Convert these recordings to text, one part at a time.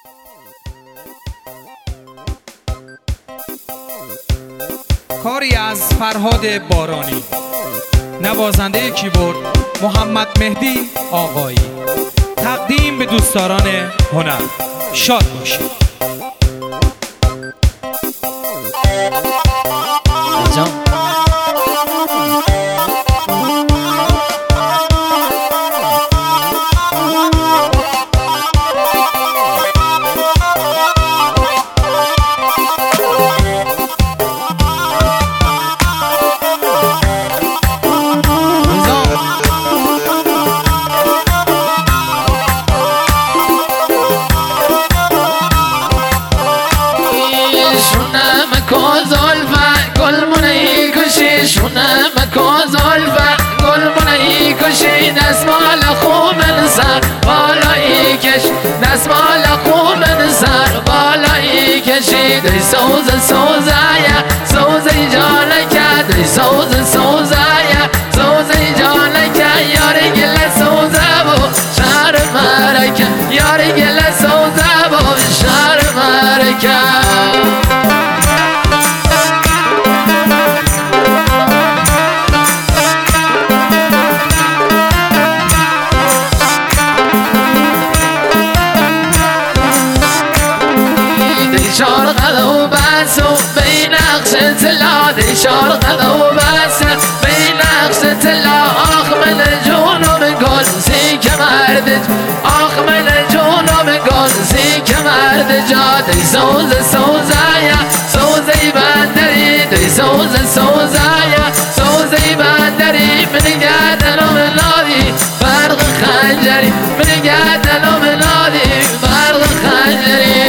کاری از فرهاد بارانی، نوازنده کیبورد محمد مهدی آقایی. تقدیم به دوستداران هنر. شاد باشید. دستمال خوب سر بالایی کش، دستمال خوب سر بالایی کشید. ای سوز سوزایه سوزی جانکه، ای سوز سوزایه سوزی جانکه. یاری گل سوزه و شهر مرکه، یاری گل سوزه و شهر مرکه. شرق و بس بین نقش تلا آخ من جونم گل سی که مردج، آخ من جونم گل سی که مرد جاد. ای سوز سوزایه سوزی بندری، ای سوز سوزایه سوزی بندری. من گردنم نادی فرق خنجری، من گردنم نادی فرق خنجری.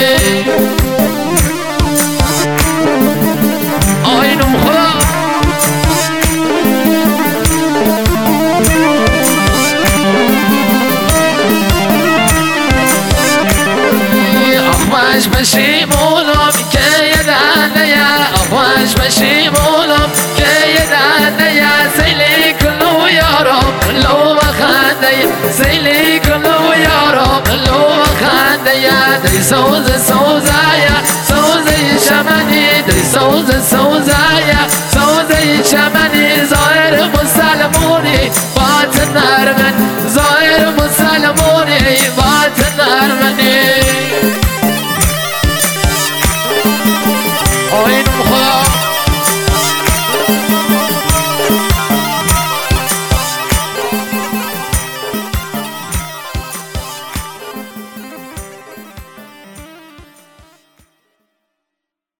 پشیمونم که یه دنده، آخوش پشیمونم که یه دنده. سیلی کلو یارم لو بخنده، سیلی کلو یارم لو بخنده. دی سوز سوزایه سوزی شمنی، دی سوز سوزایه سوزی شمنی. ظاهر مسلمونی باطن نرمن،